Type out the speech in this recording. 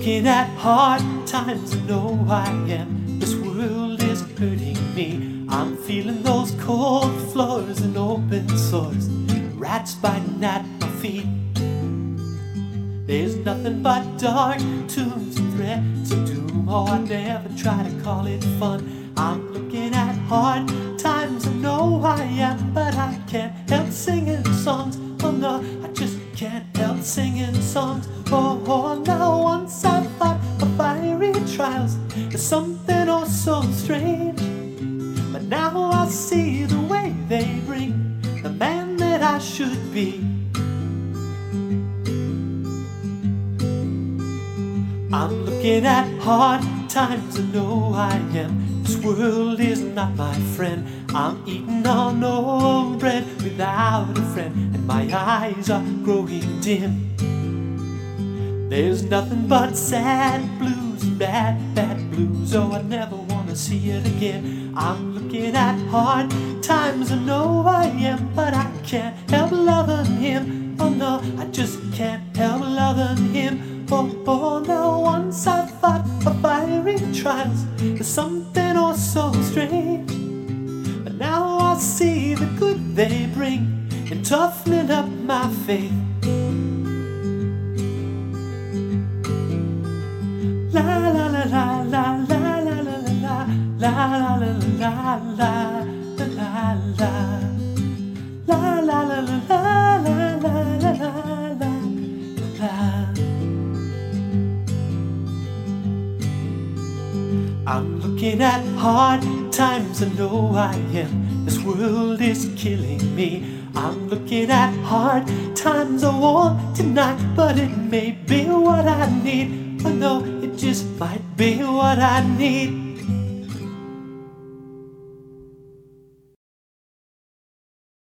looking at hard times, I know I am. This world is hurting me. I'm feeling those cold floors and open sores, rats biting at my feet. There's nothing but dark tombs and threats of doom. Oh, I never try to call it fun. I'm looking at hard times, I know I am, but I can't help singing songs. Oh no, I just can't help singing songs. Oh, now once I fought for fiery trials, there's something oh so strange. But now I see the way they bring the man that I should be. I'm looking at hard times, I know I am. This world is not my friend. I'm eating on no bread without a friend, and my eyes are growing dim. There's nothing but sad blues, bad, bad blues. Oh, I never wanna see it again. I'm looking at hard times, I know I am, but I can't help loving him. Oh no, I just can't help loving him. Oh, now once I fought for fiery trials, there's something oh so strange. But now I see the good they bring in toughening up my faith. La la la la la la la la la la la la la la la la. La la la la la la la la la la. I'm looking at hard times, I know I am. This world is killing me. I'm looking at hard times, I won't deny, but it may be what I need. Oh no, it just might be what I need.